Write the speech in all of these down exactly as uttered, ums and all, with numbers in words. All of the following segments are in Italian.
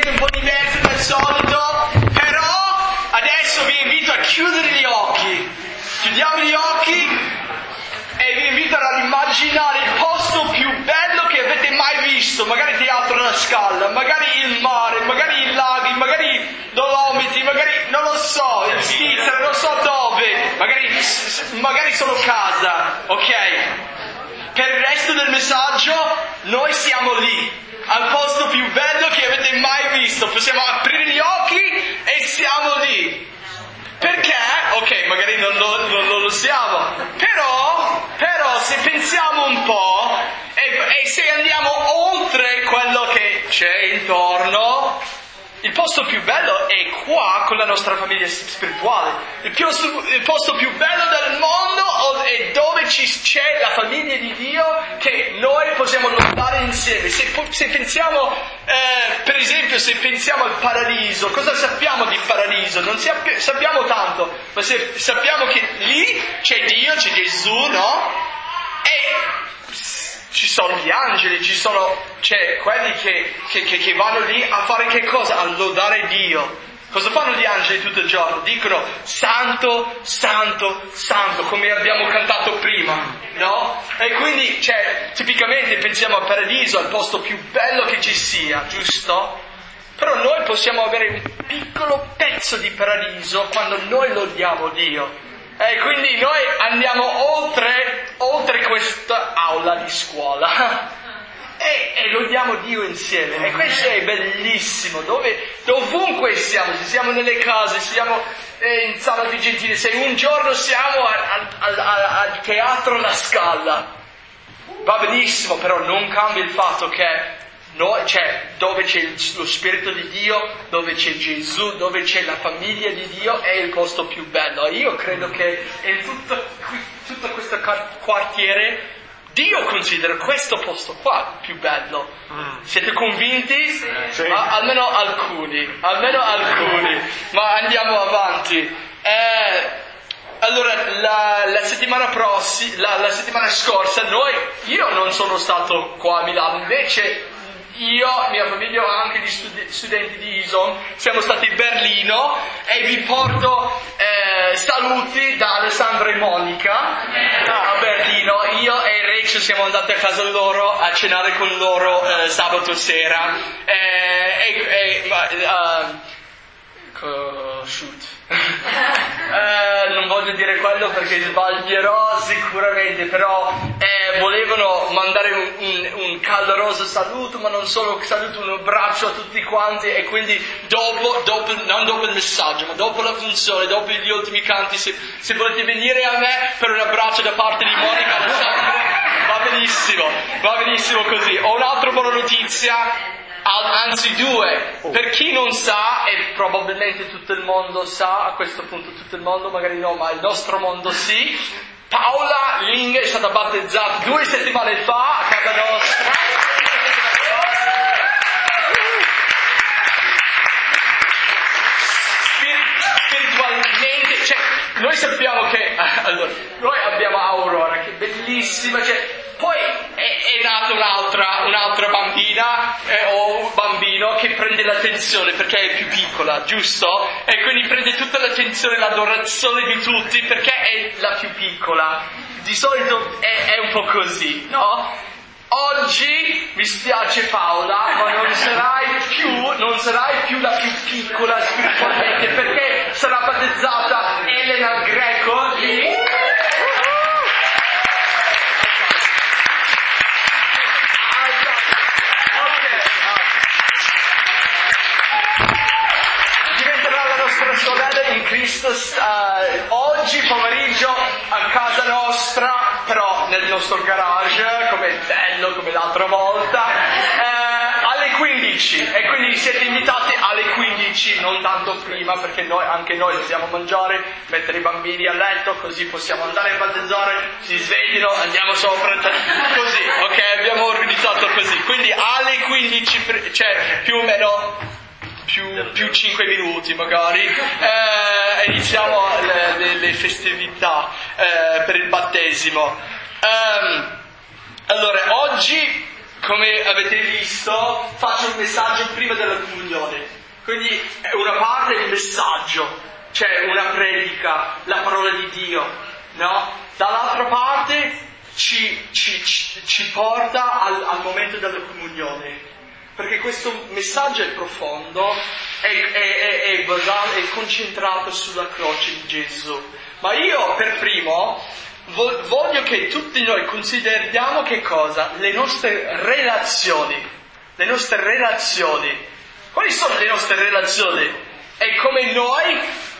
vedete un po' diverse dal solito, però adesso vi invito a chiudere gli occhi. Chiudiamo gli occhi e vi invito ad immaginare il posto più bello che avete mai visto, magari Teatro alla Scala, magari il mare, magari i laghi, magari Dolomiti, magari non lo so, in Svizzera, non so dove, magari, magari solo casa, ok? Per il resto del messaggio noi siamo lì, al posto più bello che avete mai visto, possiamo aprire gli occhi e siamo lì. Perché? Ok, magari non lo, non, non lo siamo, però, però se pensiamo un po' e, e se andiamo oltre quello che c'è intorno, il posto più bello è qua con la nostra famiglia spirituale. Il, più, il posto più bello del mondo è dove ci, c'è la famiglia di Dio che noi possiamo lottare insieme. Se, se pensiamo, eh, per esempio, se pensiamo al paradiso, cosa sappiamo di paradiso? Non sappi- sappiamo tanto, ma se sappiamo che lì c'è Dio, c'è Gesù, no? E ci sono gli angeli, ci sono, cioè, quelli che, che, che, che vanno lì a fare che cosa? A lodare Dio. Cosa fanno gli angeli tutto il giorno? Dicono santo, santo, santo, come abbiamo cantato prima, no? E quindi, cioè, tipicamente pensiamo al paradiso, al posto più bello che ci sia, giusto? Però noi possiamo avere un piccolo pezzo di paradiso quando noi lodiamo Dio. E quindi noi andiamo oltre, oltre questa aula di scuola e, e lodiamo Dio insieme. E questo è bellissimo, dove, dovunque siamo, se siamo nelle case, se siamo eh, in sala di gentile, se un giorno siamo al, al, al, al Teatro La Scala, va benissimo, però non cambia il fatto che noi, cioè, dove c'è lo Spirito di Dio, dove c'è Gesù, dove c'è la famiglia di Dio, è il posto più bello. Io credo che in tutto, tutto questo quartiere Dio considera questo posto qua più bello. Siete convinti? Sì. Ma almeno alcuni, almeno alcuni. Ma andiamo avanti. Eh, allora, la, la settimana prossima, la, la settimana scorsa, noi, io non sono stato qua a Milano, invece io, mia famiglia, anche gli studi- studenti di I S O M, siamo stati a Berlino e vi porto eh, saluti da Alessandro e Monica a Berlino. Io e Rachel siamo andati a casa loro a cenare con loro eh, sabato sera. Eh, e, e, uh, co- shoot. eh, non voglio dire quello perché sbaglierò sicuramente, però eh, volevano mandare un, un, un caloroso saluto, ma non solo saluto, un abbraccio a tutti quanti, e quindi dopo, dopo non dopo il messaggio, ma dopo la funzione, dopo gli ultimi canti, se, se volete venire a me per un abbraccio da parte di Monica Alessandro, va benissimo, va benissimo così. Ho un'altra buona notizia. Anzi due, per chi non sa, e probabilmente tutto il mondo sa, a questo punto tutto il mondo magari no, ma il nostro mondo sì, Paola Ling è stata battezzata due settimane fa a casa nostra. Spiritualmente, cioè, noi sappiamo che, allora, noi abbiamo Aurora, che è bellissima, cioè, poi è, è nata un'altra, un'altra bambina eh, o un bambino che prende l'attenzione perché è più piccola, giusto? E quindi prende tutta l'attenzione e l'adorazione di tutti perché è la più piccola. Di solito è, è un po' così, no? Oggi mi spiace Paola, ma non sarai più, non sarai più la più piccola spiritualmente perché sarà battezzata Elena Greco lì. Sorella in Cristo uh, oggi pomeriggio a casa nostra, però nel nostro garage, come bello, come l'altra volta, uh, alle quindici, e quindi siete invitati alle quindici, non tanto prima, perché noi, anche noi dobbiamo mangiare, mettere i bambini a letto, così possiamo andare a battezzare, si svegliano, andiamo sopra, così, ok, abbiamo organizzato così, quindi alle quindici, cioè più o meno Più, più cinque minuti magari, eh, iniziamo le, le, le festività eh, per il battesimo. Um, allora, oggi, come avete visto, faccio un messaggio prima della comunione. Quindi è una parte il messaggio, cioè una predica, la parola di Dio, no? Dall'altra parte ci, ci, ci, ci porta al, al momento della comunione, perché questo messaggio è profondo, è, è, è, è basato, è concentrato sulla croce di Gesù. Ma io per primo voglio che tutti noi consideriamo che cosa? Le nostre relazioni. Le nostre relazioni. Quali sono le nostre relazioni? È come noi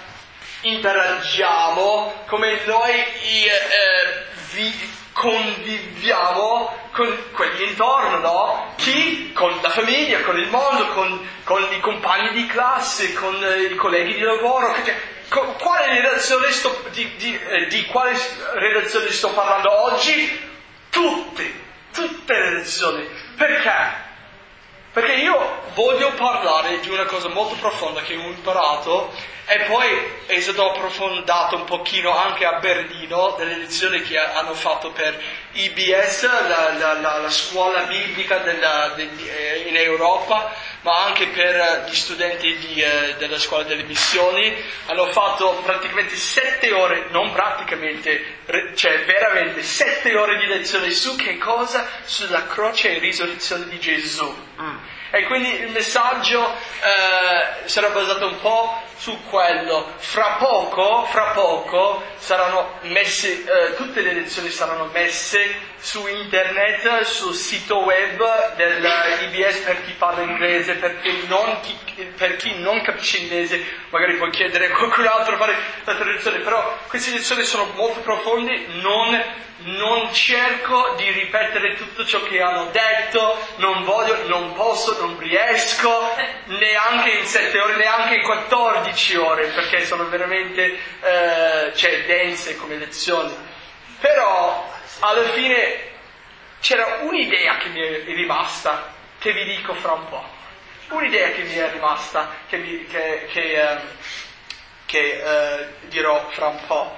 interagiamo, come noi eh, vi, conviviamo con quelli intorno, no? Chi? Con la famiglia, con il mondo, con, con i compagni di classe, con eh, i colleghi di lavoro. Cioè, con, quale relazione sto, di, di, eh, di quale relazione sto parlando oggi? Tutte, tutte le relazioni. Perché? Perché io voglio parlare di una cosa molto profonda che ho imparato e poi è stato approfondato un pochino anche a Berlino, delle lezioni che hanno fatto per I B S, la, la, la, la scuola biblica della, de, de, in Europa, ma anche per gli studenti di, eh, della scuola delle missioni. Hanno fatto praticamente sette ore, non praticamente, cioè veramente sette ore di lezione su che cosa? Sulla croce e risurrezione di Gesù. Mm. E quindi il messaggio eh, sarà basato un po' su quello. Fra poco, fra poco saranno messe, eh, tutte le lezioni saranno messe su internet, sul sito web dell'I B S per chi parla inglese, perché non chi, per chi non capisce inglese magari puoi chiedere a qualcun altro a fare la traduzione, però queste lezioni sono molto profonde, non... Non cerco di ripetere tutto ciò che hanno detto, non voglio, non posso, non riesco, neanche in sette ore, neanche in quattordici ore, perché sono veramente eh, cioè, dense come lezioni. Però alla fine c'era un'idea che mi è rimasta, che vi dico fra un po'. Un'idea che mi è rimasta, che, vi, che, che, eh, che eh, dirò fra un po'.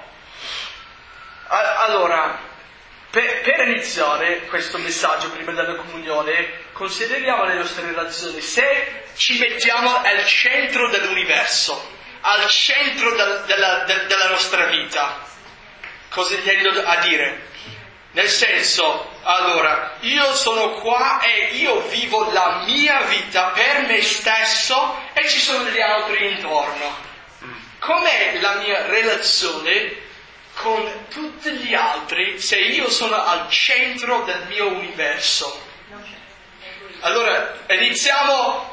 Allora, per, per iniziare questo messaggio prima della comunione, consideriamo le nostre relazioni. Se ci mettiamo al centro dell'universo, al centro del, della, del, della nostra vita, cosa intendo a dire? Nel senso, allora, io sono qua e io vivo la mia vita per me stesso e ci sono gli altri intorno. Com'è la mia relazione con tutti gli altri se io sono al centro del mio universo? Allora, iniziamo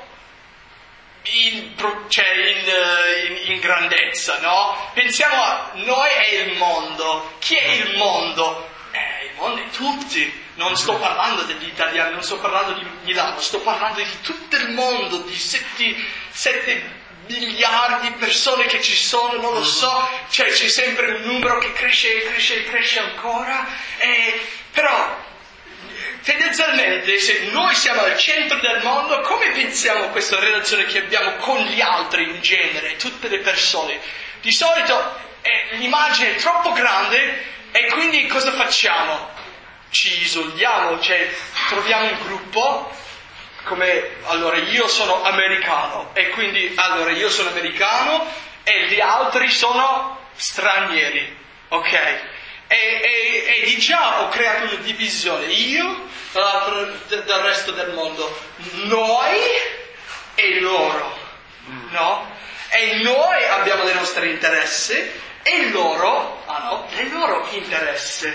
in, cioè in, in, in grandezza, no? Pensiamo a noi e il mondo. Chi è il mondo? Eh, il mondo è tutti. Non sto parlando degli italiani, non sto parlando di Milano, sto parlando di tutto il mondo, di sette, sette miliardi di persone che ci sono, non lo so, cioè c'è sempre un numero che cresce e cresce e cresce ancora, e, però tendenzialmente se noi siamo al centro del mondo, come pensiamo a questa relazione che abbiamo con gli altri in genere, tutte le persone? Di solito eh, l'immagine è troppo grande e quindi cosa facciamo? Ci isoliamo, cioè troviamo un gruppo. Come, allora io sono americano e quindi allora io sono americano e gli altri sono stranieri, ok? E, e, e di già ho creato una divisione, io dal, dal resto del mondo, noi e loro, no? E noi abbiamo le nostre interessi e loro hanno le loro interessi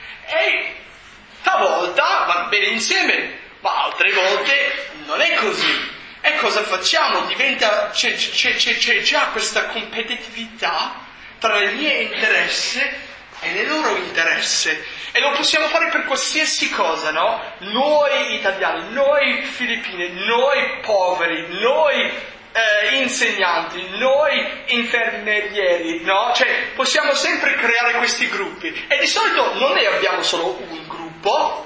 e talvolta vanno bene insieme. Ma altre volte non è così. E cosa facciamo? Diventa, c'è, c'è, c'è, c'è già questa competitività tra il mio interesse e il loro interesse. E lo possiamo fare per qualsiasi cosa, no? Noi italiani, noi filippini, noi poveri, noi eh, insegnanti, noi infermieri, no? Cioè possiamo sempre creare questi gruppi. E di solito non ne abbiamo solo un gruppo,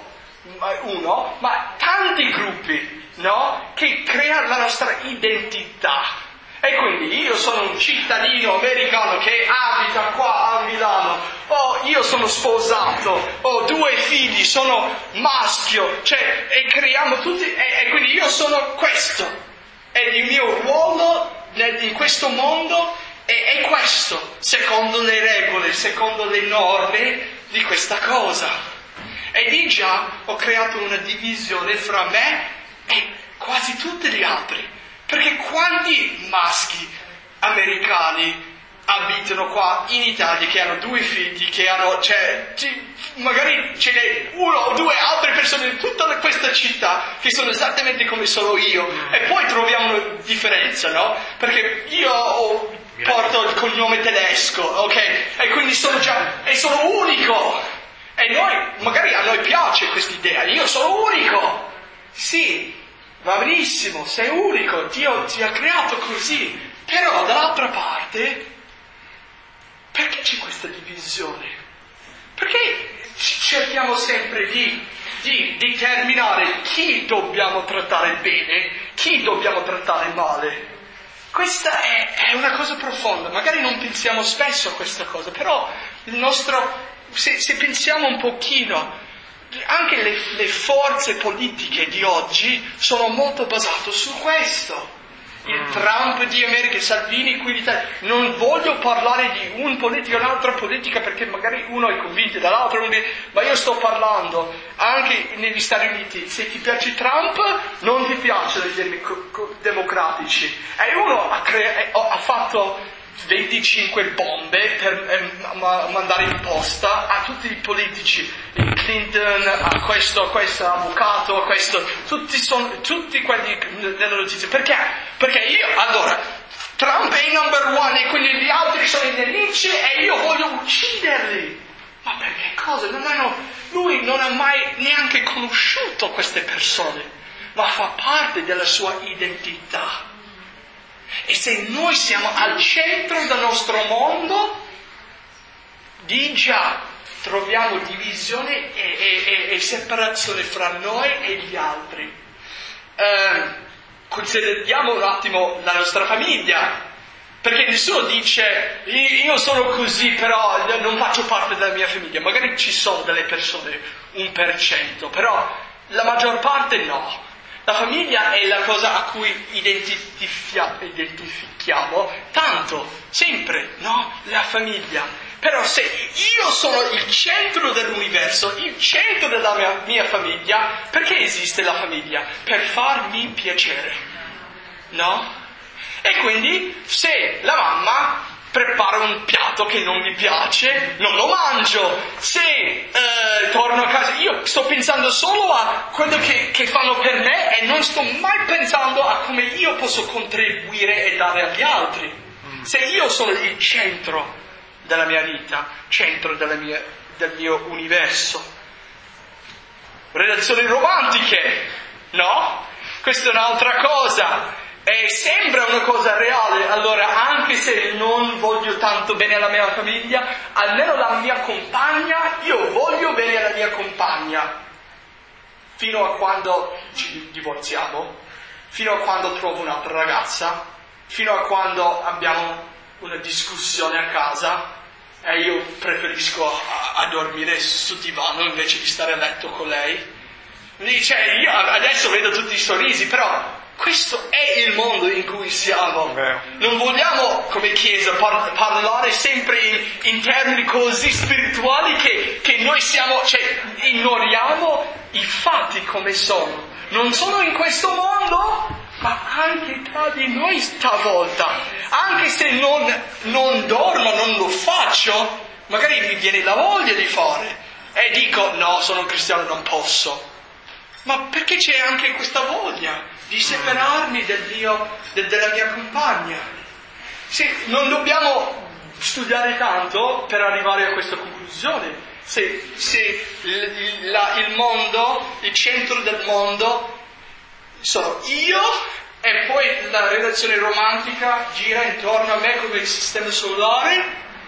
uno, ma tanti gruppi, no? Che creano la nostra identità. E quindi io sono un cittadino americano che abita qua a Milano, o io sono sposato, ho due figli, sono maschio, cioè, e creiamo tutti, e, e quindi io sono questo. E il mio ruolo in questo mondo è, è questo, secondo le regole, secondo le norme di questa cosa. E di già ho creato una divisione fra me e quasi tutti gli altri. Perché quanti maschi americani abitano qua in Italia che hanno due figli, che hanno, cioè, magari ce n'è uno o due altre persone in tutta questa città che sono esattamente come sono io, e poi troviamo una differenza, no? Perché io ho, porto il cognome tedesco, ok? E quindi sono già, e sono unico, e noi, magari a noi piace questa idea, io sono unico, sì, va benissimo, sei unico, Dio ti ha creato così, però dall'altra parte, perché c'è questa divisione? Perché cerchiamo sempre di, di determinare chi dobbiamo trattare bene, chi dobbiamo trattare male? Questa è, è una cosa profonda, magari non pensiamo spesso a questa cosa, però il nostro, se, se pensiamo un pochino, anche le, le forze politiche di oggi sono molto basate su questo. Il Trump di America, Salvini qui in Italia. Non voglio parlare di un politico e un'altra politica perché magari uno è convinto dall'altro, ma io sto parlando anche negli Stati Uniti. Se ti piace Trump, non ti piacciono i democratici. E uno ha, crea- ha fatto venticinque bombe per eh, ma- mandare in posta a tutti i politici. Clinton, a questo, a questo avvocato, a questo, tutti sono, tutti quelli nelle notizie. Perché? Perché io, allora, Trump è il number one e quindi gli altri sono i nemici e io voglio ucciderli. Ma perché cosa? Non hanno, lui non ha mai neanche conosciuto queste persone, ma fa parte della sua identità. E se noi siamo al centro del nostro mondo, di già troviamo divisione e, e, e, e separazione fra noi e gli altri. Eh, consideriamo un attimo la nostra famiglia, perché nessuno dice io sono così però non faccio parte della mia famiglia. Magari ci sono delle persone, un per cento, però la maggior parte no. La famiglia è la cosa a cui identifichiamo tanto, sempre, no? La famiglia. Però se io sono il centro dell'universo, il centro della mia, mia famiglia, perché esiste la famiglia? Per farmi piacere, no? E quindi se la mamma prepara un piatto che non mi piace, non lo mangio. Se eh, torno a casa, io sto pensando solo a quello che, che fanno per me e non sto mai pensando a come io posso contribuire e dare agli altri. Se io sono il centro della mia vita, centro della mia, del mio universo. Relazioni romantiche, no? Questa è un'altra cosa. E sembra una cosa reale, allora anche se non voglio tanto bene alla mia famiglia, almeno la mia compagna, io voglio bene alla mia compagna. Fino a quando ci divorziamo, fino a quando trovo un'altra ragazza, fino a quando abbiamo una discussione a casa e io preferisco a, a dormire sul divano invece di stare a letto con lei. Dice, io adesso vedo tutti i sorrisi, però questo è il mondo in cui siamo. Non vogliamo come Chiesa par- parlare sempre in, in termini così spirituali che, che noi siamo, cioè ignoriamo i fatti come sono. Non sono in questo mondo, ma anche tra di noi stavolta. Anche se non, non dormo, non lo faccio, magari mi viene la voglia di fare e dico no, sono un cristiano, non posso. Ma perché c'è anche questa voglia di separarmi del mio, de, della mia compagna? Sì, non dobbiamo studiare tanto per arrivare a questa conclusione. Se, se il, la, il mondo, il centro del mondo sono io e poi la relazione romantica gira intorno a me come il sistema solare,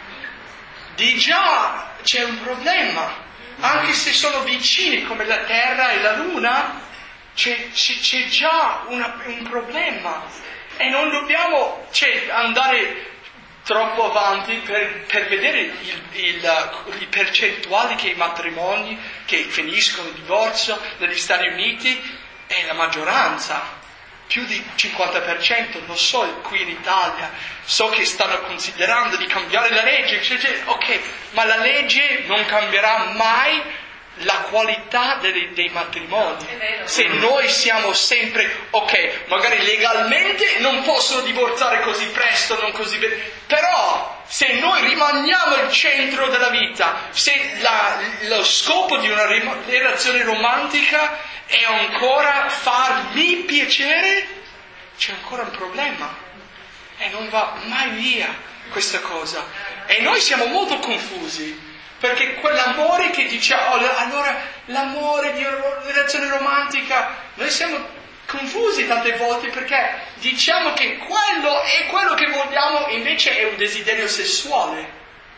di già c'è un problema. Anche se sono vicini come la Terra e la Luna, c'è, c'è, c'è già una, un problema. E non dobbiamo cioè, andare troppo avanti per, per vedere il, il, i percentuali che i matrimoni che finiscono in divorzio negli Stati Uniti è la maggioranza. più di cinquanta per cento, lo so, qui in Italia, so che stanno considerando di cambiare la legge, cioè, cioè, ok, ma la legge non cambierà mai la qualità dei, dei matrimoni. Se noi siamo sempre, ok, magari legalmente non possono divorziare così presto, non così bene, però se noi rimaniamo al centro della vita, se la, lo scopo di una relazione romantica è ancora farmi piacere, c'è ancora un problema e non va mai via questa cosa. E noi siamo molto confusi, perché quell'amore che diciamo, oh, allora l'amore di una relazione romantica, noi siamo confusi tante volte perché diciamo che quello è quello che vogliamo, invece è un desiderio sessuale.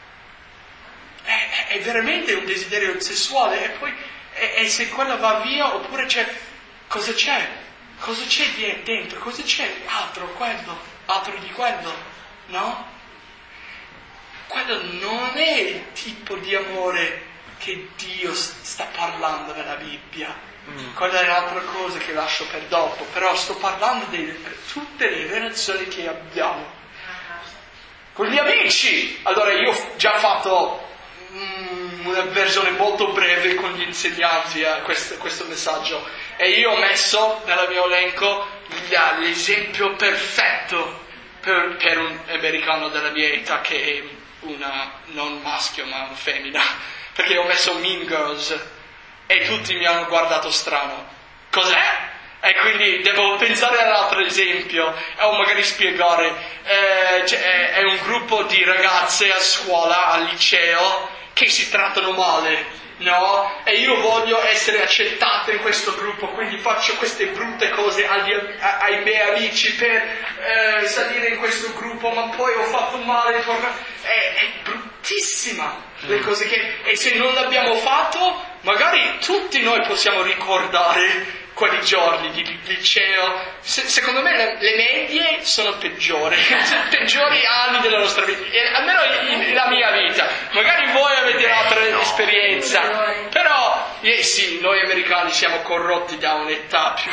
È, è veramente un desiderio sessuale, e poi e, e se quello va via, oppure c'è, cosa c'è? Cosa c'è dentro? Cosa c'è? Altro, quello, altro di quello, no? Quello non è il tipo di amore che Dio sta parlando nella Bibbia. Mm. Quella è un'altra cosa che lascio per dopo, però sto parlando di tutte le relazioni che abbiamo. Con gli amici! Allora io ho già fatto mm, una versione molto breve con gli insegnanti a questo, questo messaggio, e io ho messo nel mio elenco l'esempio perfetto per, per un americano della mia età che è una non maschio ma una femmina, perché ho messo Mean Girls e tutti mi hanno guardato strano. Cos'è? E quindi devo pensare all'altro esempio o magari spiegare. Eh, cioè, è un gruppo di ragazze a scuola, al liceo, che si trattano male, no? E io voglio essere accettato in questo gruppo, quindi faccio queste brutte cose agli, a, ai miei amici per eh, salire in questo gruppo, ma poi ho fatto male, è, è bruttissima le cose che, e se non l'abbiamo fatto, magari tutti noi possiamo ricordare quei giorni di liceo. Se, secondo me le, le medie sono peggiori, peggiori anni della nostra vita, e, almeno in, in, la mia vita. Magari voi avete un'altra esperienza, però eh, sì, noi americani siamo corrotti da un'età più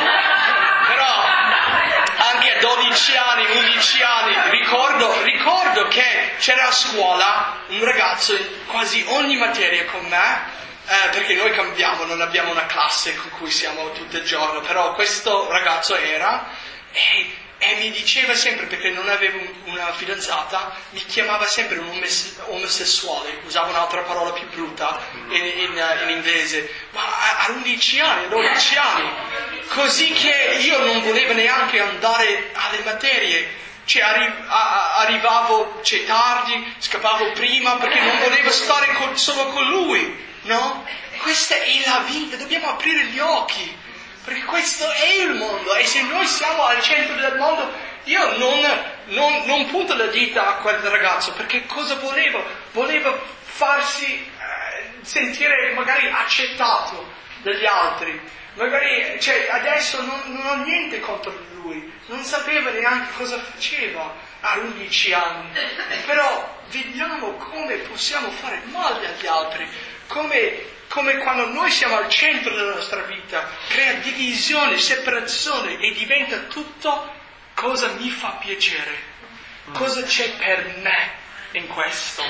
però anche a dodici anni, undici anni ricordo, ricordo che c'era a scuola un ragazzo in quasi ogni materia con me. Eh, perché noi cambiamo, non abbiamo una classe con cui siamo tutto il giorno, però questo ragazzo era e, e mi diceva sempre, perché non avevo una fidanzata, mi chiamava sempre un omes- omosessuale, usava un'altra parola più brutta in, in, in inglese, ma a, a undici anni, dodici anni, così che io non volevo neanche andare alle materie. Cioè, arri- a- arrivavo cioè, tardi, scappavo prima perché non volevo stare con, solo con lui. No? Questa è la vita, dobbiamo aprire gli occhi, perché questo è il mondo, e se noi siamo al centro del mondo, io non, non, non punto la dita a quel ragazzo, perché cosa volevo? Volevo farsi eh, sentire magari accettato dagli altri, magari, cioè, adesso non, non ho niente contro lui, non sapeva neanche cosa faceva a undici anni, però vediamo come possiamo fare male agli altri. Come, come quando noi siamo al centro della nostra vita, crea divisione, separazione e diventa tutto cosa mi fa piacere, cosa c'è per me in questo.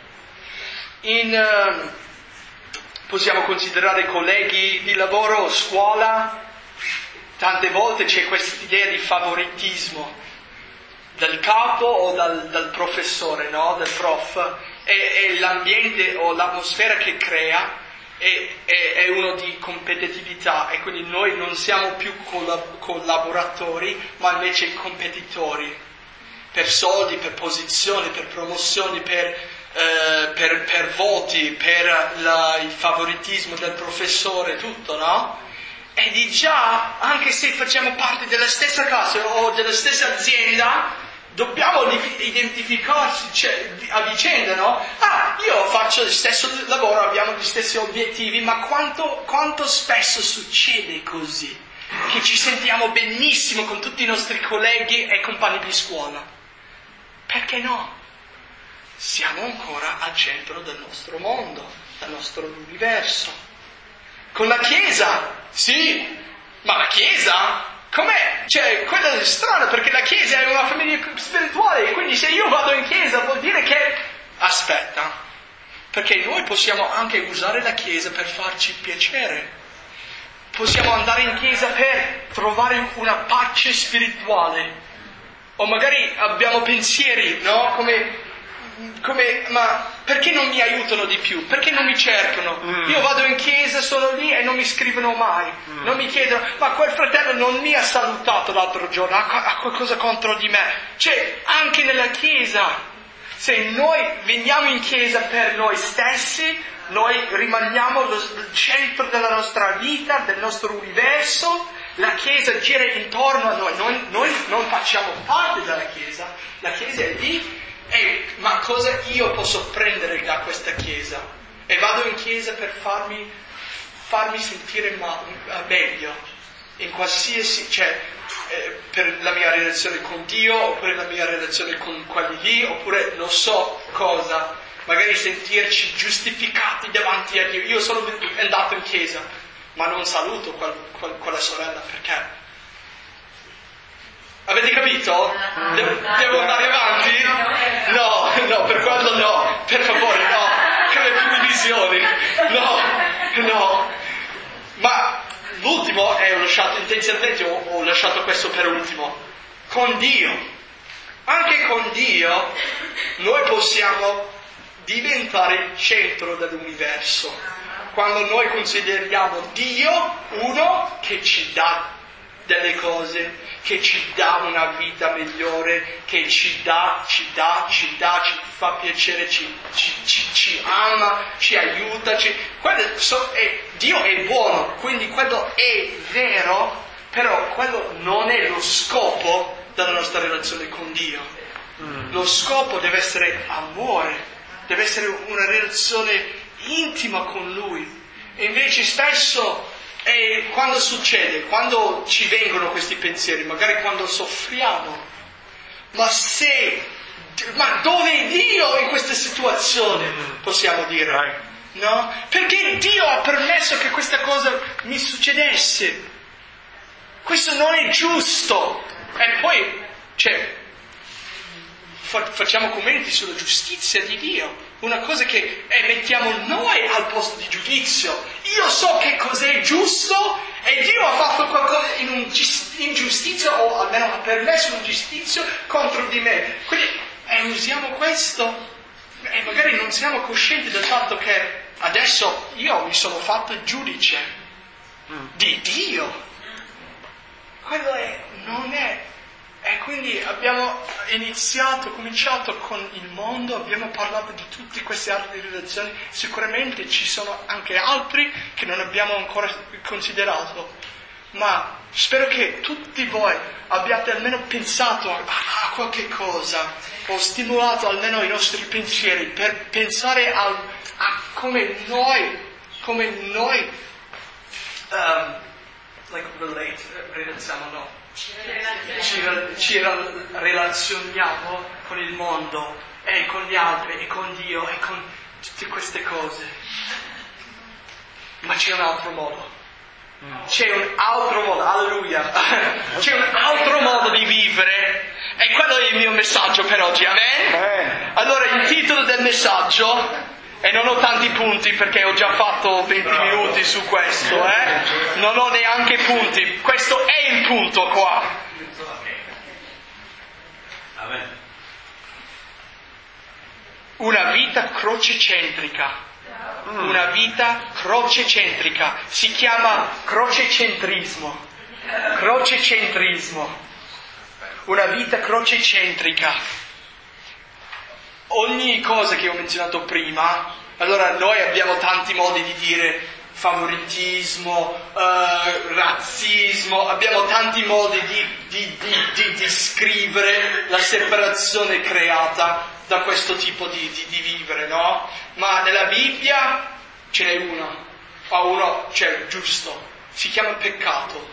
In, uh, possiamo considerare colleghi di lavoro, scuola, tante volte c'è questa idea di favoritismo del capo o dal, dal professore, no? Del prof. E, e l'ambiente o l'atmosfera che crea è, è, è uno di competitività, e quindi noi non siamo più collab- collaboratori ma invece competitori, per soldi, per posizioni, per promozioni, per, eh, per, per voti, per la, il favoritismo del professore, tutto, no? E di già, anche se facciamo parte della stessa classe o della stessa azienda, dobbiamo identificarci, cioè, a vicenda, no? Ah, io faccio lo stesso lavoro, abbiamo gli stessi obiettivi, ma quanto, quanto spesso succede così? Che ci sentiamo benissimo con tutti i nostri colleghi e compagni di scuola. Perché no? Siamo ancora al centro del nostro mondo, del nostro universo. Con la Chiesa, sì, ma la Chiesa... Com'è? Cioè, quello è strano, perché la Chiesa è una famiglia spirituale, quindi se io vado in Chiesa vuol dire che... Aspetta, perché noi possiamo anche usare la Chiesa per farci piacere. Possiamo andare in Chiesa per trovare una pace spirituale. O magari abbiamo pensieri, no? Come... Come, ma perché non mi aiutano di più? Perché non mi cercano? Mm. Io vado in chiesa, sono lì e non mi scrivono mai. Mm. Non mi chiedono, ma quel fratello non mi ha salutato l'altro giorno, ha, ha qualcosa contro di me. Cioè, anche nella chiesa, se noi veniamo in chiesa per noi stessi, noi rimaniamo il centro della nostra vita, del nostro universo, la chiesa gira intorno a noi, noi, noi non facciamo parte della chiesa, la chiesa è lì. E, ma cosa io posso prendere da questa chiesa? E vado in chiesa per farmi, farmi sentire ma, meglio in qualsiasi, cioè eh, per la mia relazione con Dio, oppure la mia relazione con quelli lì, oppure non so cosa, magari sentirci giustificati davanti a Dio. Io sono andato in chiesa, ma non saluto quel, quel, quella sorella perché... Avete capito? Devo, devo andare avanti? No, no, per quello no, per favore no, che le più visioni, no, no. Ma l'ultimo, e ho lasciato intenzionalmente, ho, ho lasciato questo per ultimo, con Dio. Anche con Dio noi possiamo diventare il centro dell'universo. Quando noi consideriamo Dio uno che ci dà delle cose, che ci dà una vita migliore, che ci dà, ci dà, ci dà, ci fa piacere, ci, ci, ci, ci ama, ci aiuta. Ci... Quello, so, è, Dio è buono, quindi quello è vero, però quello non è lo scopo della nostra relazione con Dio. Mm. Lo scopo deve essere amore, deve essere una relazione intima con Lui. E invece spesso... E quando succede, quando ci vengono questi pensieri, magari quando soffriamo, ma se, ma dove è Dio in questa situazione? Possiamo dire, no? Perché Dio ha permesso che questa cosa mi succedesse? Questo non è giusto. E poi, cioè, fa, facciamo commenti sulla giustizia di Dio. Una cosa che eh, mettiamo noi al posto di giudizio. Io so che cos'è giusto e Dio ha fatto qualcosa in un ingiustizia o almeno ha permesso un giustizio contro di me. Quindi eh, usiamo questo e magari non siamo coscienti del fatto che adesso io mi sono fatto giudice di Dio. Quello è, non è. E quindi abbiamo iniziato, cominciato con il mondo, abbiamo parlato di tutte queste altre relazioni, sicuramente ci sono anche altri che non abbiamo ancora considerato, ma spero che tutti voi abbiate almeno pensato a, a qualche cosa, o stimolato almeno i nostri pensieri per pensare al, a come noi, come noi, um, like relate, relaziamo, no? Ci, ci relazioniamo con il mondo e con gli altri e con Dio e con tutte queste cose. Ma c'è un altro modo. C'è un altro modo, alleluia. C'è un altro modo di vivere e quello è il mio messaggio per oggi, amen? Allora il titolo del messaggio, e non ho tanti punti perché ho già fatto venti minuti su questo, eh? Non ho neanche punti, questo è il punto qua. Una vita crocecentrica, una vita crocecentrica, si chiama crocecentrismo, crocecentrismo, una vita crocecentrica. Ogni cosa che ho menzionato prima, allora noi abbiamo tanti modi di dire favoritismo, uh, razzismo, abbiamo tanti modi di, di, di, di descrivere la separazione creata da questo tipo di, di, di vivere, no? Ma nella Bibbia ce n'è uno, o uno, cioè giusto, si chiama peccato.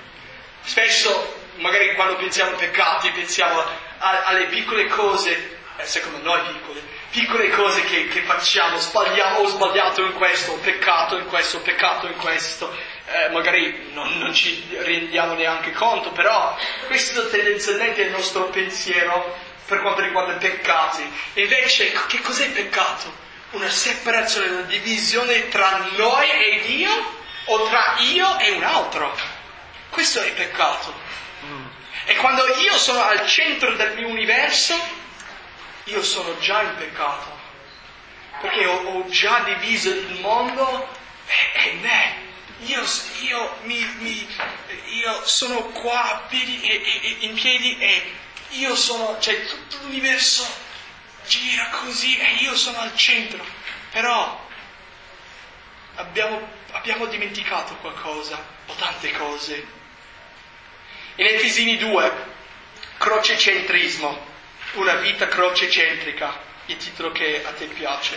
Spesso, magari quando pensiamo a peccati, pensiamo a, alle piccole cose eh, secondo noi piccole, piccole cose che, che facciamo, sbagliamo, ho sbagliato in questo, ho peccato in questo, ho peccato in questo, eh, magari non, non ci rendiamo neanche conto, però questo tendenzialmente è il nostro pensiero per quanto riguarda i peccati. Invece, che cos'è il peccato? Una separazione, una divisione tra noi e Dio o tra io e un altro. Questo è il peccato. E quando io sono al centro del mio universo, io sono già in peccato, perché ho, ho già diviso il mondo e, e me. Io, io, mi, mi, io sono qua piedi, e, e, in piedi e io sono, cioè tutto l'universo gira così e io sono al centro. Però abbiamo, abbiamo dimenticato qualcosa, o tante cose. In Efesini due, crocecentrismo, una vita crocecentrica, il titolo che a te piace.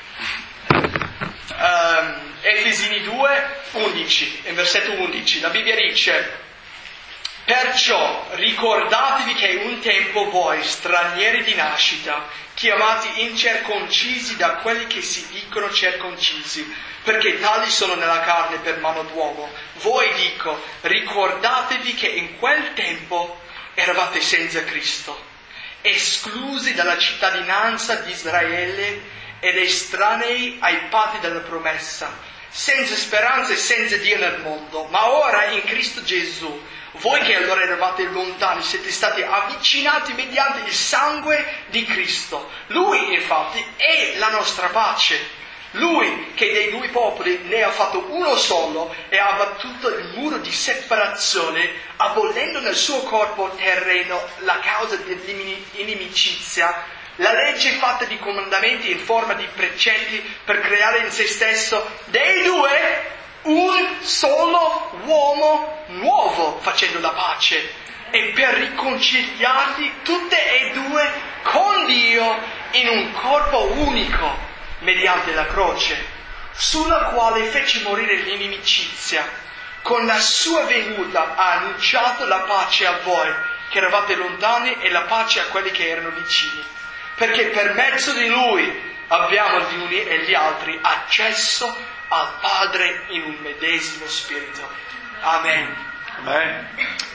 um, Efesini due, undici, in versetto undici, la Bibbia dice: perciò ricordatevi che un tempo voi, stranieri di nascita, chiamati incirconcisi da quelli che si dicono circoncisi, perché tali sono nella carne per mano d'uomo. Voi dico, ricordatevi che in quel tempo eravate senza Cristo, esclusi dalla cittadinanza di Israele ed estranei ai patti della promessa, senza speranza e senza Dio nel mondo. Ma ora in Cristo Gesù, voi che allora eravate lontani, siete stati avvicinati mediante il sangue di Cristo. Lui infatti è la nostra pace. Lui che dei due popoli ne ha fatto uno solo e ha abbattuto il muro di separazione, abolendo nel suo corpo terreno la causa dell'inimicizia, la legge fatta di comandamenti in forma di precetti, per creare in se stesso dei due un solo uomo nuovo, facendo la pace, e per riconciliarli tutte e due con Dio in un corpo unico, mediante la croce, sulla quale fece morire l'inimicizia. Con la sua venuta ha annunciato la pace a voi che eravate lontani e la pace a quelli che erano vicini, perché per mezzo di Lui abbiamo gli uni e gli altri accesso al Padre in un medesimo spirito. Amen. Amen.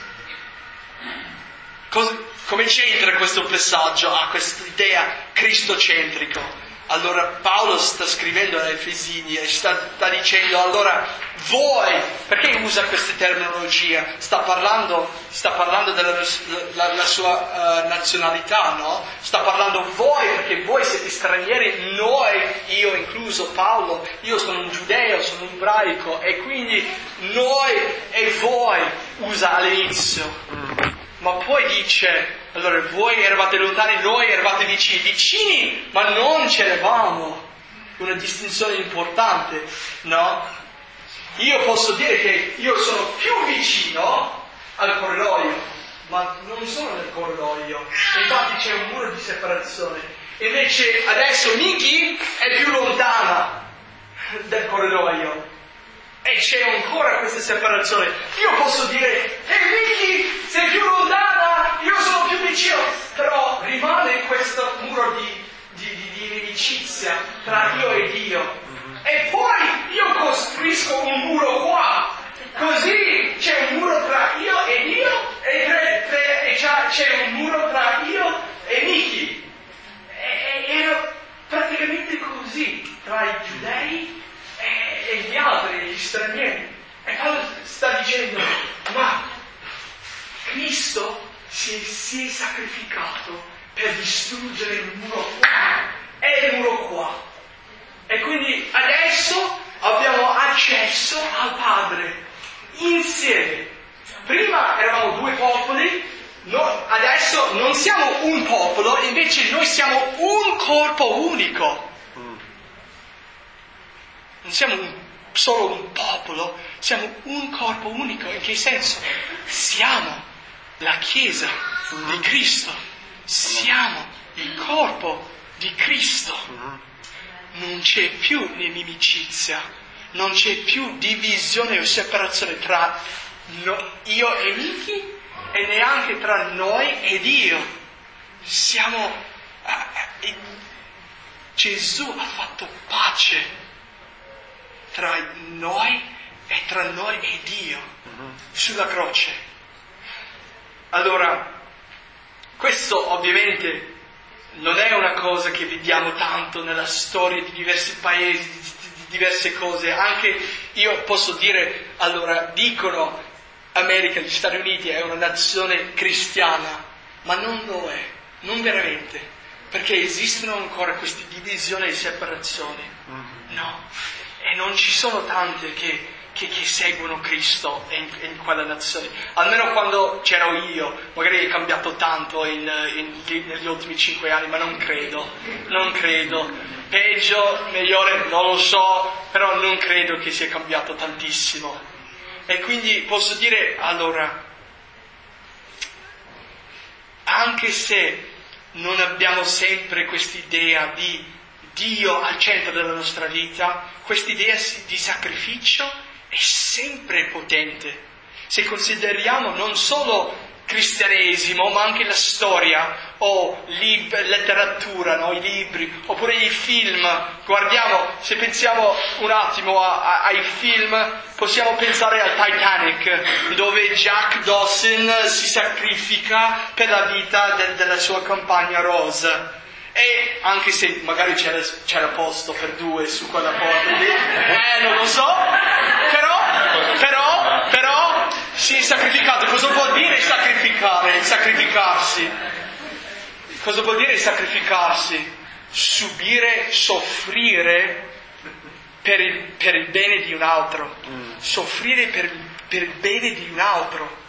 Cosa, come c'entra questo passaggio a questa idea cristocentrico? Allora Paolo sta scrivendo a Efesini e sta, sta dicendo, allora voi, perché usa questa terminologia? Sta parlando, sta parlando della la, la sua uh, nazionalità, no? Sta parlando voi, perché voi siete stranieri, noi, io incluso Paolo, io sono un giudeo, sono un ebraico, e quindi noi e voi usa all'inizio. Ma poi dice, allora voi eravate lontani, noi eravate vicini, vicini, ma non c'eravamo. Una distinzione importante, no? Io posso dire che io sono più vicino al corridoio, ma non sono nel corridoio. Infatti c'è un muro di separazione. Invece adesso Miki è più lontana del corridoio. E c'è ancora questa separazione. Io posso dire, ehi Miki, sei più lontana, io sono più vicino, però rimane questo muro di, di, di, di inimicizia tra io e Dio. E poi io costruisco un muro qua, così c'è un muro tra io e Dio, e, tre, tre, e c'è un muro tra io e Miki. E, e, era praticamente così tra i giudei e gli altri, gli stranieri. E Paolo sta dicendo, ma Cristo si, si è sacrificato per distruggere il muro qua e il muro qua. E quindi adesso abbiamo accesso al Padre insieme. Prima eravamo due popoli, no, adesso non siamo un popolo, invece noi siamo un corpo unico. Non siamo un, solo un popolo, siamo un corpo unico. In che senso? Siamo la Chiesa di Cristo, siamo il corpo di Cristo. Non c'è più inimicizia, non c'è più divisione o separazione tra no, io e Miki, e neanche tra noi e Dio. Siamo, E Gesù ha fatto pace tra noi e tra noi e Dio sulla croce. Allora, questo ovviamente non è una cosa che vediamo tanto nella storia di diversi paesi, di, di, di diverse cose. Anche io posso dire, allora, dicono America, gli Stati Uniti è una nazione cristiana, ma non lo è, non veramente, perché esistono ancora queste divisioni e separazioni. No, e non ci sono tante che Che, che seguono Cristo in, in quella nazione. Almeno quando c'ero io, magari è cambiato tanto in, in, negli ultimi cinque anni, ma non credo, non credo. Peggio, migliore, non lo so, però non credo che sia cambiato tantissimo. E quindi posso dire, allora, anche se non abbiamo sempre quest'idea di Dio al centro della nostra vita, quest'idea di sacrificio è sempre potente. Se consideriamo non solo cristianesimo, ma anche la storia o lib- letteratura, no? I libri, oppure i film. Guardiamo, se pensiamo un attimo a, a, ai film, possiamo pensare al Titanic, dove Jack Dawson si sacrifica per la vita de- della sua compagna Rose. E anche se magari c'era, c'era posto per due su quella porta lì, eh, non lo so, però, però, però si è sacrificato. Cosa vuol dire sacrificare? Sacrificarsi. Cosa vuol dire sacrificarsi? Subire, soffrire per il, per il bene di un altro. Soffrire per, per il bene di un altro.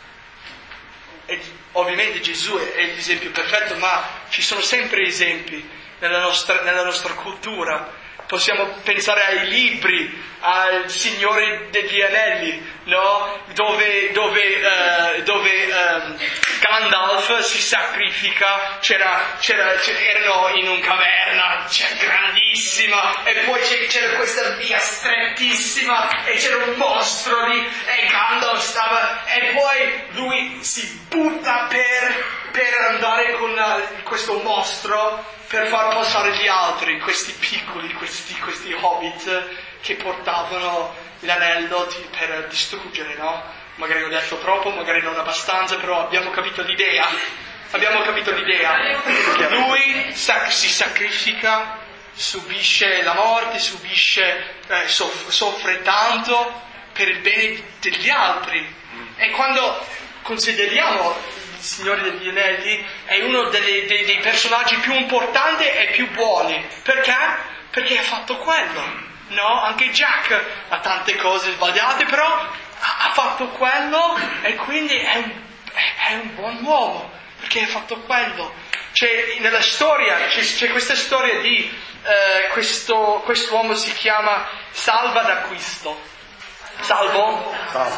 E ovviamente Gesù è l'esempio perfetto, ma ci sono sempre esempi nella nostra, nella nostra cultura. Possiamo pensare ai libri, al Signore degli Anelli, no? Dove, dove, uh, dove uh, Gandalf si sacrifica, c'era, c'era, c'era, erano in una caverna, c'era grandissima, e poi c'era questa via strettissima, e c'era un mostro lì, e Gandalf stava, e poi lui si butta per, per andare con la, questo mostro, per far passare gli altri, questi piccoli, questi, questi hobbit che portavano l'anello per distruggere, no? Magari ho detto troppo, magari non abbastanza, però abbiamo capito l'idea. Abbiamo capito l'idea. Lui sac- si sacrifica, subisce la morte, subisce, eh, soff- soffre tanto per il bene degli altri. E quando consideriamo il Signore degli Anelli, è uno dei, dei, dei personaggi più importanti e più buoni. Perché? Perché ha fatto quello, no? Anche Jack ha tante cose sbagliate, però ha fatto quello, e quindi è un, è un buon uomo, perché ha fatto quello. C'è nella storia, c'è, c'è questa storia di eh, questo quest'uomo si chiama Salvo d'Acquisto. Salvo?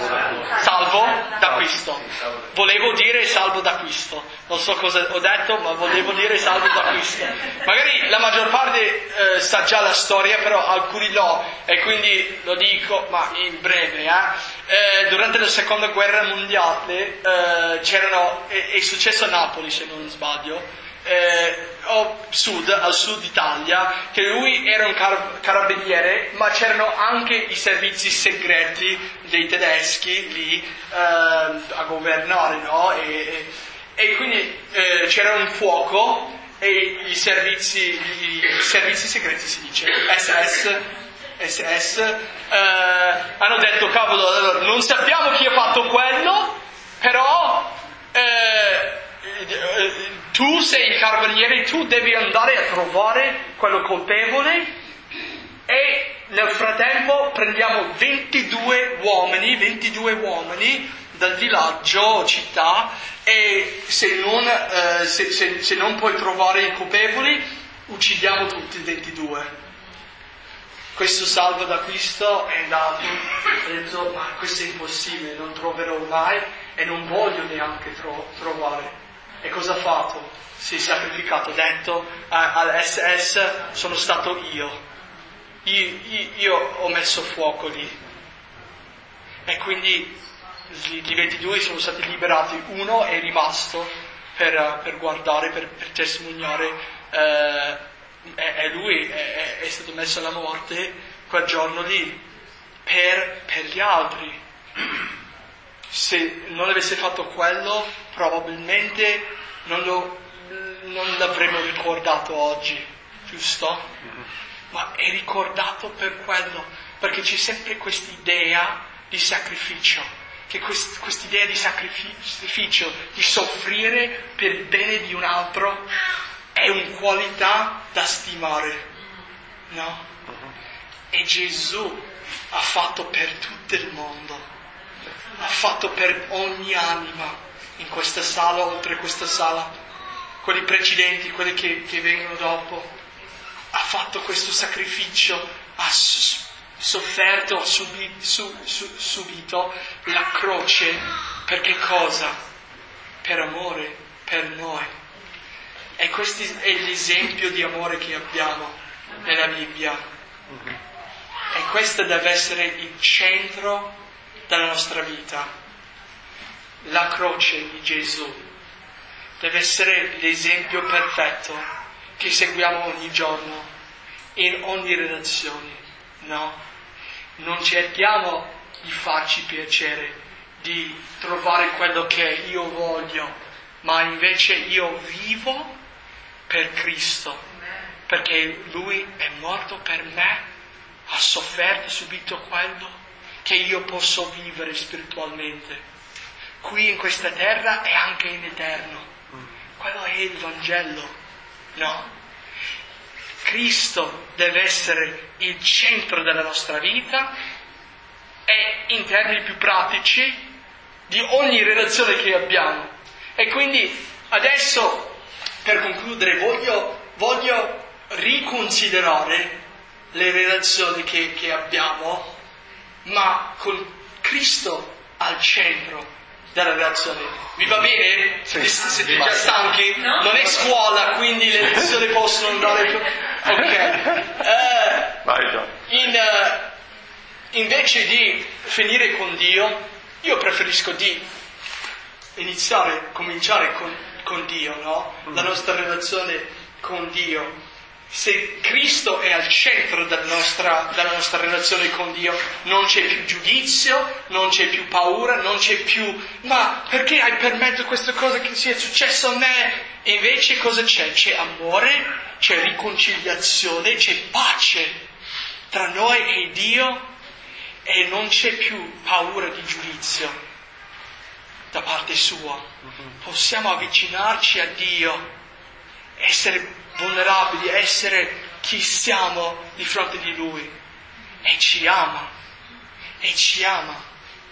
Salvo d'acquisto. Volevo dire salvo d'acquisto. Non so cosa ho detto, ma volevo dire salvo d'acquisto. Magari la maggior parte eh, sa già la storia, però alcuni no, e quindi lo dico, ma in breve. Eh? Eh, durante la seconda guerra mondiale eh, c'erano, è, è successo a Napoli, se non sbaglio, Eh, o sud, al sud Italia, che lui era un car- carabiniere, ma c'erano anche i servizi segreti dei tedeschi lì eh, a governare, no? E, e, e quindi eh, c'era un fuoco e i servizi, i servizi segreti, si dice, S S, S S, eh, hanno detto, cavolo, allora, non sappiamo chi ha fatto quello, però eh, tu sei il carabiniere, tu devi andare a trovare quello colpevole, e nel frattempo prendiamo ventidue uomini, ventidue uomini dal villaggio, città, e se non, eh, se, se, se non puoi trovare i colpevoli, uccidiamo tutti i ventidue. Questo Salvo d'Acquisto è andato, ha detto, ma questo è impossibile, non troverò mai e non voglio neanche tro- trovare. E cosa ha fatto? Si è sacrificato, ha detto all'S S, sono stato io. io. Io ho messo fuoco lì. E quindi i ventidue sono stati liberati, uno è rimasto per, per guardare, per, per testimoniare eh, e lui è, è stato messo alla morte quel giorno lì per, per gli altri. Se non avesse fatto quello, probabilmente non, lo, non l'avremmo ricordato oggi, giusto? Ma è ricordato per quello, perché c'è sempre quest'idea di sacrificio, che quest, quest'idea di sacrificio, di soffrire per il bene di un altro, è una qualità da stimare, no? E Gesù ha fatto per tutto il mondo, ha fatto per ogni anima in questa sala, oltre questa sala, quelli precedenti, quelli che, che vengono dopo. Ha fatto questo sacrificio, ha sofferto, ha subi, su, su, subito la croce. Per che cosa? Per amore, per noi. E questo è l'esempio di amore che abbiamo nella Bibbia. E questo deve essere il centro della nostra vita. La croce di Gesù deve essere l'esempio perfetto che seguiamo ogni giorno, in ogni relazione, no? Non cerchiamo di farci piacere, di trovare quello che io voglio, ma invece io vivo per Cristo, perché Lui è morto per me, ha sofferto, subito quello che io posso vivere spiritualmente, qui in questa terra e anche in eterno. Quello è il Vangelo. No, Cristo deve essere il centro della nostra vita e in termini più pratici di ogni relazione che abbiamo. E quindi adesso, per concludere, voglio, voglio riconsiderare le relazioni che, che abbiamo, ma con Cristo al centro della relazione. Vi va bene? Sì, siete già stanchi? No. Non è scuola, quindi le lezioni possono andare più... Ok. Uh, in, uh, invece di finire con Dio, io preferisco di iniziare, cominciare con, con Dio, no? La nostra relazione con Dio. Se Cristo è al centro della nostra, della nostra relazione con Dio, non c'è più giudizio, non c'è più paura, non c'è più ma perché hai permesso questa cosa che sia successo a me? E invece cosa c'è? C'è amore, c'è riconciliazione, c'è pace tra noi e Dio e non c'è più paura di giudizio da parte sua. Possiamo avvicinarci a Dio, essere vulnerabili, essere chi siamo di fronte di Lui, e ci ama, e ci ama.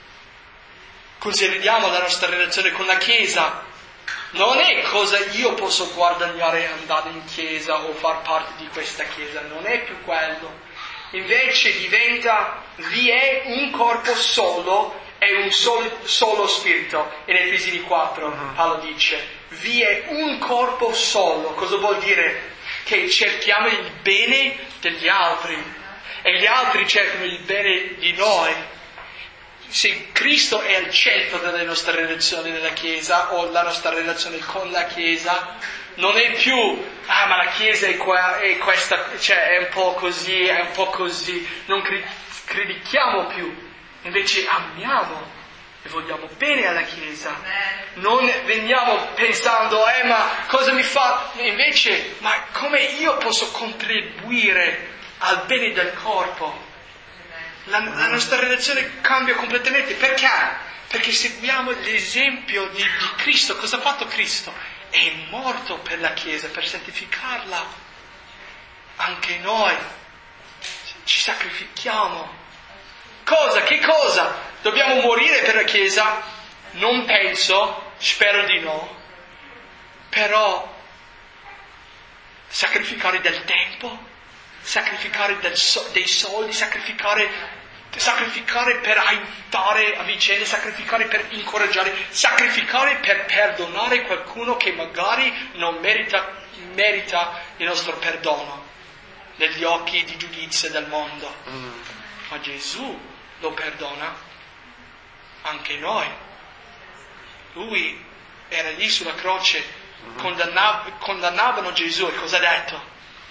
Consideriamo la nostra relazione con la Chiesa, non è cosa io posso guadagnare andare in Chiesa o far parte di questa Chiesa, non è più quello. Invece diventa, vi è un corpo solo e un sol, solo spirito. In Efesini quattro Paolo dice, vi è un corpo solo. Cosa vuol dire? Che cerchiamo il bene degli altri e gli altri cercano il bene di noi. Se Cristo è al centro delle nostre relazioni nella Chiesa o la nostra relazione con la Chiesa, non è più ah ma la Chiesa è, qua, è questa, cioè è un po' così, è un po' così, non critichiamo più. Invece amiamo e vogliamo bene alla Chiesa. Non veniamo pensando, eh ma cosa mi fa? Invece, ma come io posso contribuire al bene del corpo? La, la nostra relazione cambia completamente. Perché? Perché seguiamo l'esempio di, di Cristo. Cosa ha fatto Cristo? È morto per la Chiesa, per santificarla. Anche noi ci sacrifichiamo. Cosa? Che cosa? Dobbiamo morire per la Chiesa? Non penso, spero di no. Però sacrificare del tempo, sacrificare del so- dei soldi, sacrificare, sacrificare per aiutare a vicenda, sacrificare per incoraggiare, sacrificare per perdonare qualcuno che magari non merita, merita il nostro perdono negli occhi di giudizio del mondo. Mm. Ma Gesù lo perdona anche noi. Lui era lì sulla croce condannav- condannavano Gesù e cosa ha detto?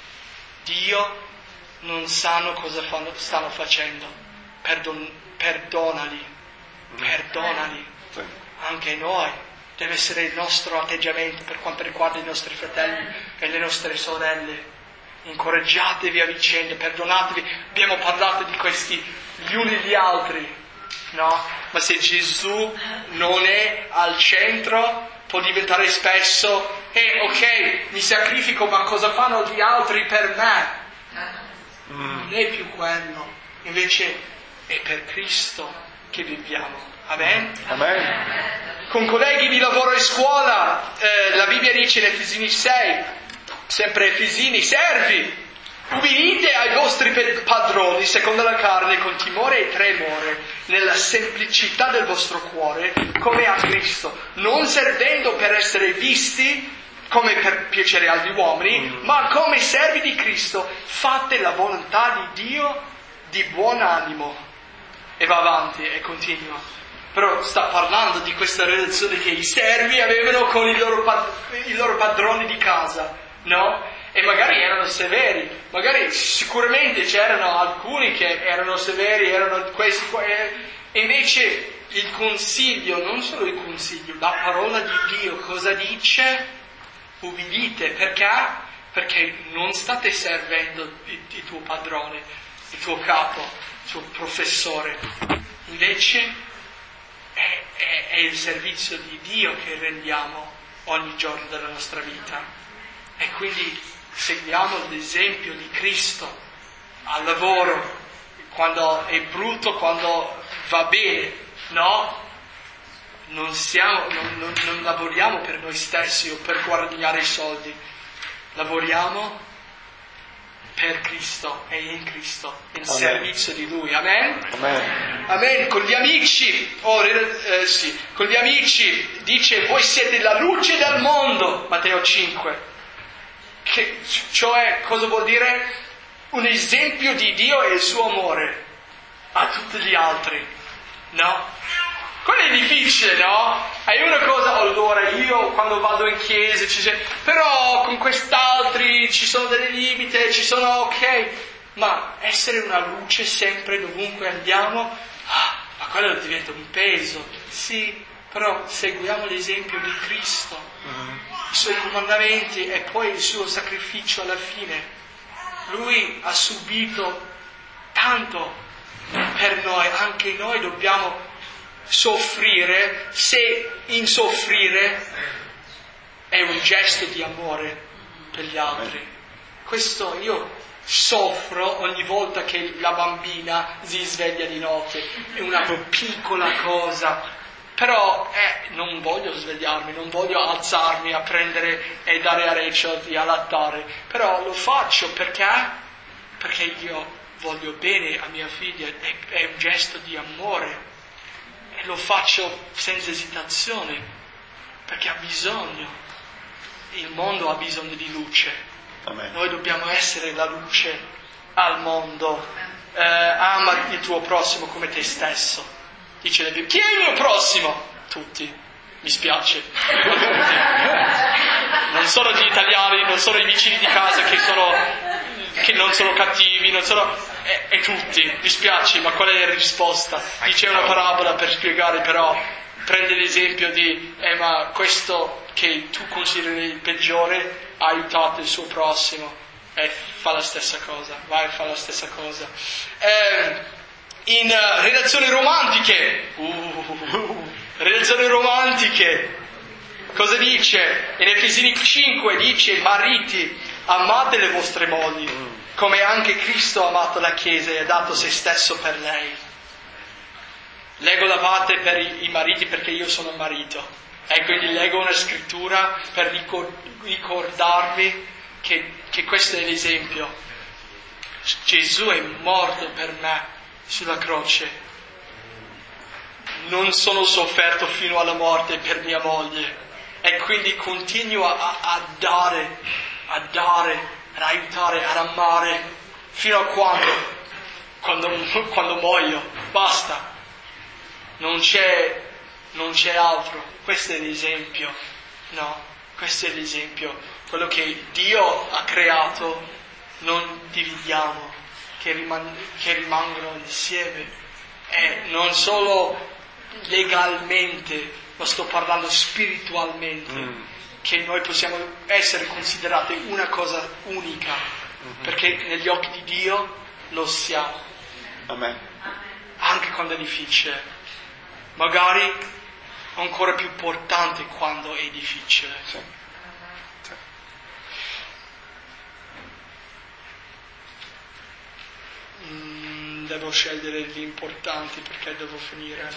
Dio non sanno cosa fanno, stanno facendo, Perdon- perdonali, perdonali, anche noi, deve essere il nostro atteggiamento per quanto riguarda i nostri fratelli e le nostre sorelle. Incoraggiatevi a vicenda, perdonatevi, abbiamo parlato di questi gli uni gli altri, no? Ma se Gesù non è al centro può diventare spesso eh ok, mi sacrifico, ma cosa fanno gli altri per me? Non è più quello, invece è per Cristo che viviamo. Amen? Amen. Con colleghi di lavoro e scuola, eh, la Bibbia dice in Efesini sei, sempre Efesini, servi, ubbidite ai vostri padroni secondo la carne con timore e tremore, nella semplicità del vostro cuore, come a Cristo, non servendo per essere visti come per piacere agli uomini, ma come servi di Cristo, fate la volontà di Dio di buon animo. E va avanti e continua. Però sta parlando di questa relazione che i servi avevano con i loro, pad- i loro padroni di casa, no? E magari erano severi, magari sicuramente c'erano alcuni che erano severi, erano questi, e invece il consiglio, non solo il consiglio, la parola di Dio cosa dice? Ubbidite, perché? Perché non state servendo il, il tuo padrone, il tuo capo, il tuo professore, invece è, è, è il servizio di Dio che rendiamo ogni giorno della nostra vita. E quindi seguiamo l'esempio di Cristo al lavoro, quando è brutto, quando va bene, no? Non, siamo, non, non, non lavoriamo per noi stessi o per guadagnare i soldi, lavoriamo per Cristo e in Cristo, in Amen. servizio di Lui. Amen? Amen. Amen. Con gli amici, oh, eh, sì, con gli amici dice: voi siete la luce del mondo, Matteo cinque. Che, cioè, cosa vuol dire? Un esempio di Dio e il suo amore a tutti gli altri, no? Quello è difficile, no? È una cosa, allora io quando vado in chiesa, ci c'è, però con quest'altri ci sono delle limite, ci sono ok, ma essere una luce sempre dovunque andiamo, ah, ma quello diventa un peso, sì, però seguiamo l'esempio di Cristo, i suoi comandamenti e poi il suo sacrificio alla fine. Lui ha subito tanto per noi, anche noi dobbiamo soffrire, se in soffrire è un gesto di amore per gli altri. Questo io soffro ogni volta che la bambina si sveglia di notte, è una piccola cosa, però eh, non voglio svegliarmi, non voglio alzarmi a prendere e dare a Rachel di allattare, però lo faccio perché? Perché io voglio bene a mia figlia, è, è un gesto di amore. E lo faccio senza esitazione, perché ha bisogno, il mondo ha bisogno di luce. Amen. Noi dobbiamo essere la luce al mondo. Eh, ama il tuo prossimo come te stesso. Dice la Bibbia, chi è il mio prossimo? Tutti, mi spiace. Non sono gli italiani, non sono i vicini di casa che sono che non sono cattivi, non sono e, e tutti, mi spiace, ma qual è la risposta? Dice una parabola per spiegare, però prende l'esempio di eh, ma questo che tu consideri il peggiore ha aiutato il suo prossimo e fa la stessa cosa, vai, fa la stessa cosa. Eh, in uh, relazioni romantiche, uh, relazioni romantiche, cosa dice? In Efesini cinque dice: mariti, amate le vostre mogli, come anche Cristo ha amato la Chiesa e ha dato se stesso per lei. Leggo la parte per i, i mariti perché io sono marito. E quindi leggo una scrittura per ricordarvi che, che questo è l'esempio. Gesù è morto per me sulla croce. Non sono sofferto fino alla morte per mia moglie. E quindi continuo a, a dare, a dare, ad aiutare, ad amare, fino a quando, quando, quando muoio, basta, non c'è, non c'è altro. Questo è l'esempio, no? Questo è l'esempio, quello che Dio ha creato, non dividiamo, che, riman- che rimangono insieme. E non solo legalmente, ma sto parlando spiritualmente, mm. che noi possiamo essere considerati una cosa unica, mm-hmm. perché negli occhi di Dio lo siamo. Amen. Anche quando è difficile, magari ancora più importante quando è difficile. Sì. Sì. Mm, devo scegliere gli importanti perché devo finire.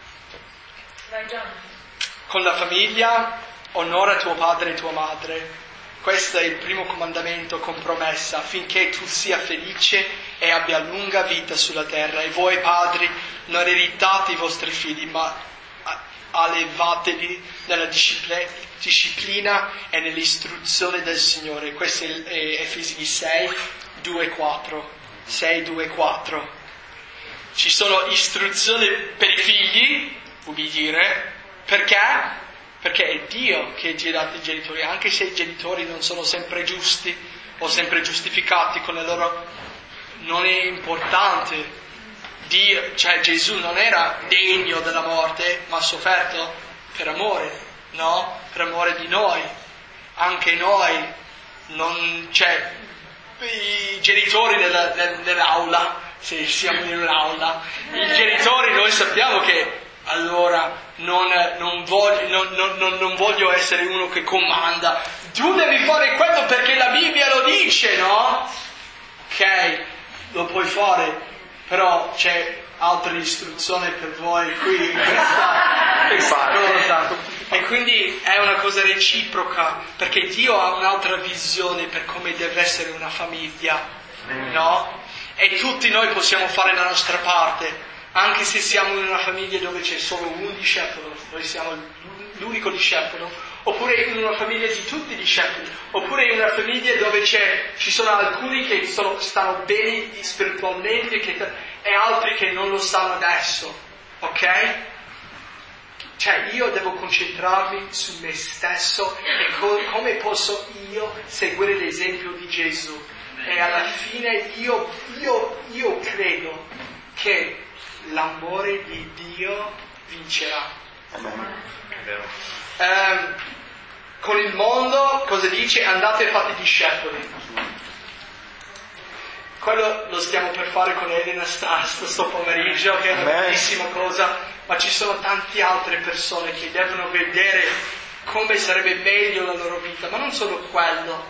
Vai John. Con la famiglia, onora tuo padre e tua madre. Questo è il primo comandamento con promessa, affinché tu sia felice e abbia lunga vita sulla terra. E voi padri non ereditate i vostri figli, ma allevateli nella disciplina e nell'istruzione del Signore. Questo è Efesini sei, due, quattro. sei, due, quattro. Ci sono istruzioni per i figli, ubbidire, perché? Perché è Dio che ci ha dato i genitori, anche se i genitori non sono sempre giusti o sempre giustificati con le loro... non è importante. Dio, cioè Gesù non era degno della morte, ma ha sofferto per amore, no? Per amore di noi. Anche noi, non, cioè, i genitori nella, nell'aula, se siamo in un'aula, i genitori noi sappiamo che allora non, non, voglio, non, non, non voglio essere uno che comanda, tu devi fare quello perché la Bibbia lo dice, no? Ok, lo puoi fare, però c'è altre istruzioni per voi qui in questa, questa cosa, e quindi è una cosa reciproca, perché Dio ha un'altra visione per come deve essere una famiglia, no? E tutti noi possiamo fare la nostra parte. Anche se siamo in una famiglia dove c'è solo un discepolo, noi siamo l'unico discepolo, oppure in una famiglia di tutti i discepoli, oppure in una famiglia dove c'è, ci sono alcuni che sono, stanno bene spiritualmente che, e altri che non lo sanno adesso, ok? Cioè io devo concentrarmi su me stesso e co- come posso io seguire l'esempio di Gesù. E alla fine io, io, io credo che l'amore di Dio vincerà. Amen. Um, con il mondo cosa dice? Andate e fate discepoli. Quello lo stiamo per fare con Elena sto pomeriggio, che è una bellissima cosa, ma ci sono tante altre persone che devono vedere come sarebbe meglio la loro vita, ma non solo quello.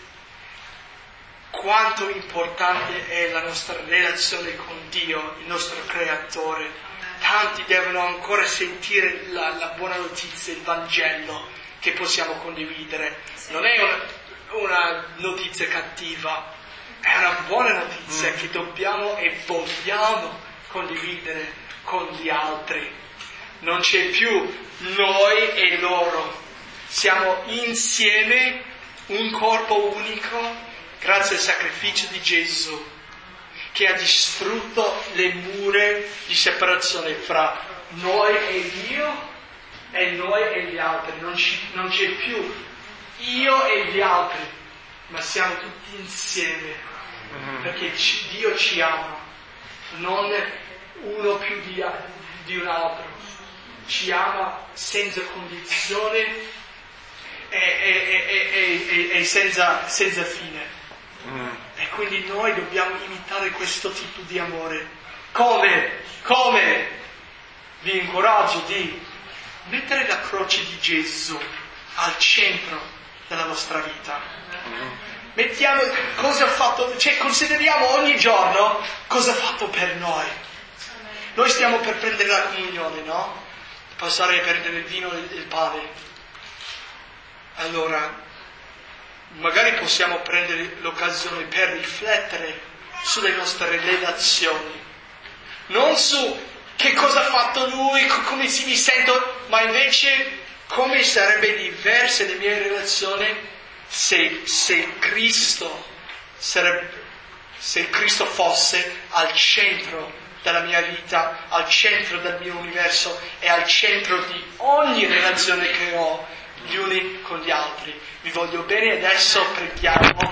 Quanto importante è la nostra relazione con Dio, il nostro Creatore. Tanti devono ancora sentire la, la buona notizia, il Vangelo che possiamo condividere. Non è una, una notizia cattiva, è una buona notizia mm. che dobbiamo e vogliamo condividere con gli altri. Non c'è più noi e loro, siamo insieme, un corpo unico, grazie al sacrificio di Gesù, che ha distrutto le mura di separazione fra noi e Dio e noi e gli altri. Non, ci, non c'è più io e gli altri, ma siamo tutti insieme, perché ci, Dio ci ama, non uno più di, di un altro. Ci ama senza condizione e, e, e, e, e, e senza, senza fine. Mm. E quindi noi dobbiamo imitare questo tipo di amore. Come? Come? Vi incoraggio di mettere la croce di Gesù al centro della vostra vita. Mm. Mettiamo cosa ha fatto, cioè consideriamo ogni giorno cosa ha fatto per noi. Noi stiamo per prendere la comunione, no? Passare per prendere il vino e il pane. Allora magari possiamo prendere l'occasione per riflettere sulle nostre relazioni, non su che cosa ha fatto lui, come si mi sento, ma invece come sarebbe diverse le mie relazioni se, se Cristo sarebbe, se Cristo fosse al centro della mia vita, al centro del mio universo e al centro di ogni relazione che ho. gli uni con gli altri. Vi voglio bene, adesso preghiamo.